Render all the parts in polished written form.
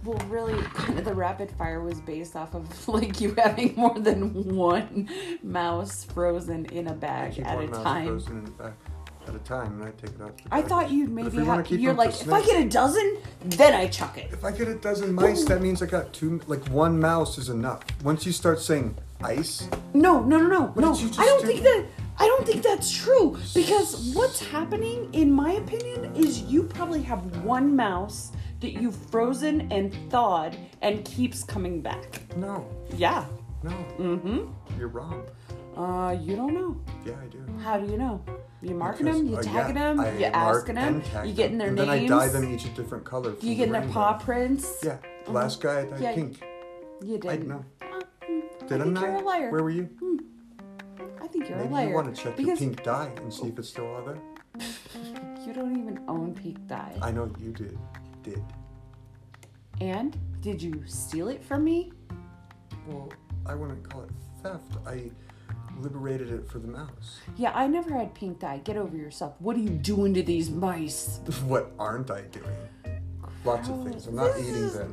Well, really, kind of the rapid fire was based off of like you having more than one mouse frozen in a bag at a time. Frozen in a bag at a time, and I take it out. I thought you'd maybe have. You're like, if I get a dozen, then I chuck it. If I get a dozen mice, that means I got two. Like one mouse is enough. Once you start saying ice. No. I don't think that's true, because what's happening, in my opinion, is you probably have one mouse that you've frozen and thawed and keeps coming back. No. Yeah. No. Mm-hmm. You're wrong. You don't know. Yeah, I do. How do you know? You marking them? You tagging them? You asking them? You getting their and names? Then I dye them each a different color. You getting their paw prints? Yeah. The last guy I dyed pink. You didn't. No. Did I think you're a liar. Where were you? I think you're a liar. Maybe you want to check your pink dye and see if it's still out there. You don't even own pink dye. I know you did. And? Did you steal it from me? Well, I wouldn't call it theft. I liberated it for the mouse. Yeah, I never had pink dye. Get over yourself. What are you doing to these mice? What aren't I doing? Lots of things. I'm not eating them.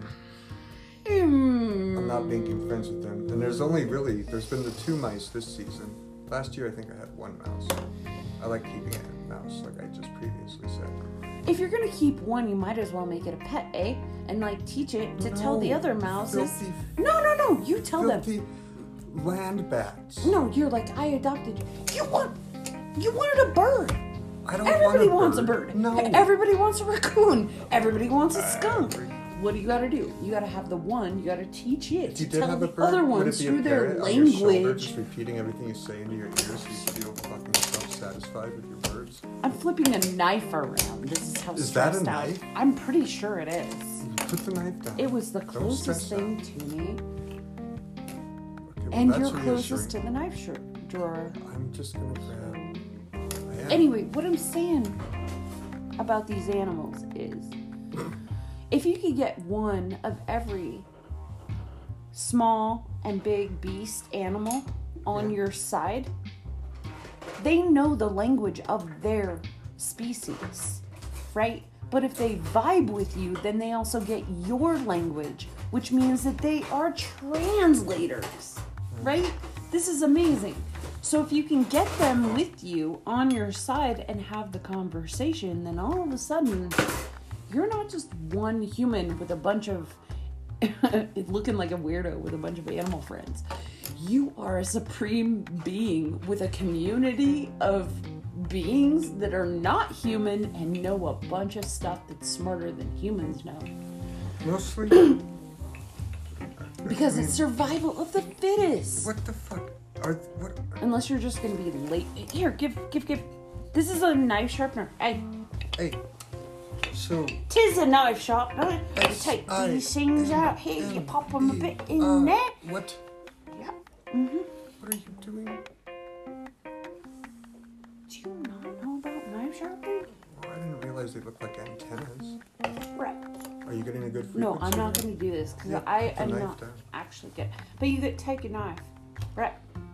I'm not making friends with them. And there's been the 2 mice this season. Last year I think I had 1 mouse. I like keeping a mouse, like I just previously said. If you're gonna keep one, you might as well make it a pet, eh? And like teach it to tell the other mouses. No. You tell them. Land bats. No, you're like, I adopted you. You wanted a bird. I don't Everybody want wants a bird. No. Everybody wants a raccoon. Everybody wants a skunk. What do you gotta do? You gotta have the one. You gotta teach it to tell the other ones through their language. On your shoulder, just repeating everything you say into your ears, so you feel fucking self-satisfied with your words. I'm flipping a knife around. This is how Is stressed that a out. knife? I'm pretty sure it is. Put the knife down. It was the closest thing to me. Okay, well, And that's you're closest to the knife drawer. I'm just gonna grab. Anyway, what I'm saying about these animals is, if you could get one of every small and big beast animal on your side, they know the language of their species, right? But if they vibe with you, then they also get your language, which means that they are translators, right? This is amazing. So if you can get them with you on your side and have the conversation, then all of a sudden, you're not just one human with a bunch of, looking like a weirdo with a bunch of animal friends. You are a supreme being with a community of beings that are not human and know a bunch of stuff that's smarter than humans know. Mostly. Because it's survival of the fittest. What the fuck? What? Unless you're just gonna be late. Here, give. This is a knife sharpener. Hey. So. Tis a knife sharpener. You take these things out here. You pop them a bit in there. What? Yeah. Mhm. What are you doing? Do you not know about knife sharpening? Oh, I didn't realize they look like antennas. Right. Are you getting a good frequency? No, I'm not going to do this because I am not actually good. But you could take a knife. Right.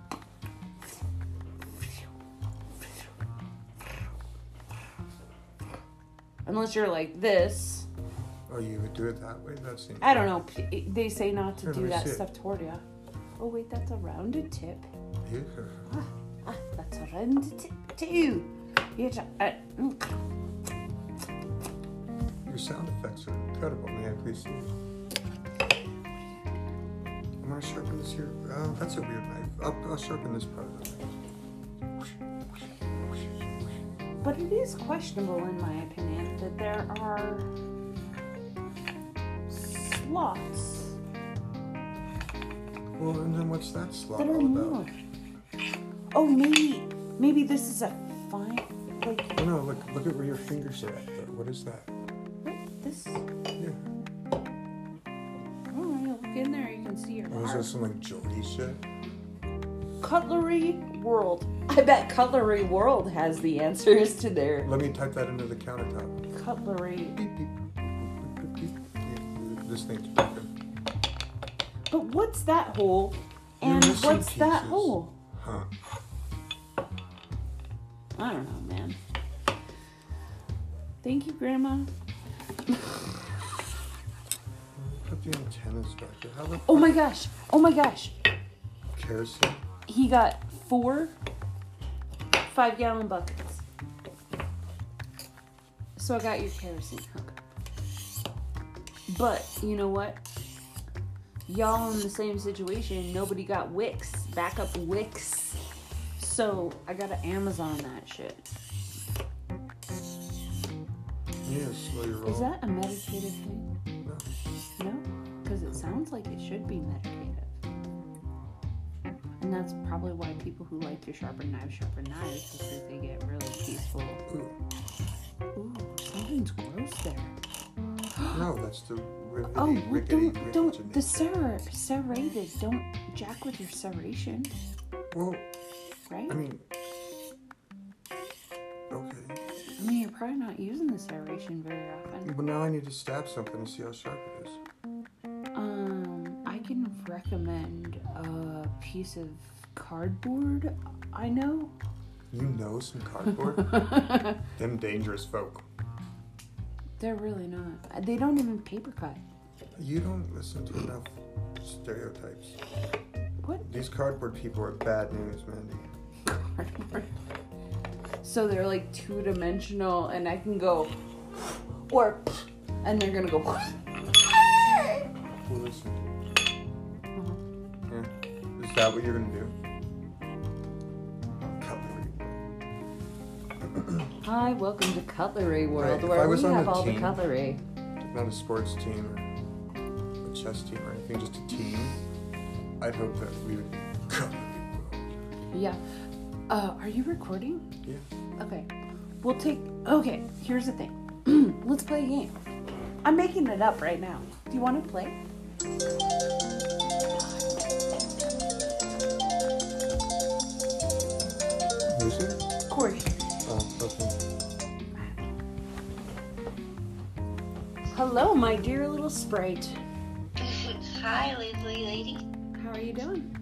Unless you're like this. Oh, you would do it that way? That seems. I don't know. They say not to Here, do that see stuff toward you. Oh, wait, that's a rounded tip. Here. That's a rounded tip too. Your sound effects are incredible. May I please see it? I'm going to sharpen this here. Oh, that's a weird knife. I'll sharpen this part of the knife. But it is questionable, in my opinion, that there are sloths. Well, and then what's that sloth that are all about? more. Oh, maybe this is a fine, like. Oh no! Look at where your fingers are at. What is that? This. Yeah. Oh, yeah, look in there. You can see your. Oh, is that some like jewelry shit? Cutlery World. I bet Cutlery World has the answers to their. Let me type that into the countertop. Cutlery. Beep, beep. Beep, beep, beep. This thing's broken. But what's that hole? And what's that hole? Huh. I don't know, man. Thank you, Grandma. Put the antennas back there? How the Oh my gosh. Oh my gosh. kerosene? He got 4 5-gallon buckets. So I got your kerosene hook. But you know what? Y'all in the same situation. Nobody got wicks, backup wicks. So I gotta Amazon that shit. Yeah, slow your roll. Is that a meditative thing? No. No? Because it sounds like it should be meditative. And that's probably why people who like to sharpen knives, because they get really peaceful. Ooh. Ooh, something's gross there. No, that's the rickety, Oh, well, rickety, don't, the serrated, don't jack with your serration, Well, right? I mean, okay. I mean, you're probably not using the serration very often. But now I need to stab something and see how sharp it is. I can recommend a piece of cardboard I know. You know some cardboard? Them dangerous folk. They're really not. They don't even paper cut. You don't listen to enough stereotypes. What? These cardboard people are bad news, Mandy. Cardboard. So they're like 2-dimensional, and I can go, or, and they're gonna go. Well, listen. Yeah. Is that what you're gonna do? Cutlery. Hi, welcome to Cutlery World, Right, if where I was we on have a all the team- cutlery. Not a sports team or a chess team or anything, just a team. I'd hope that we would cutlery world. Yeah. Are you recording? Yeah. Okay. Okay, here's the thing. Let's play a game. I'm making it up right now. Do you want to play? Who's it? Corey. Oh, okay. Hello, my dear little sprite. Hi, lovely lady. How are you doing?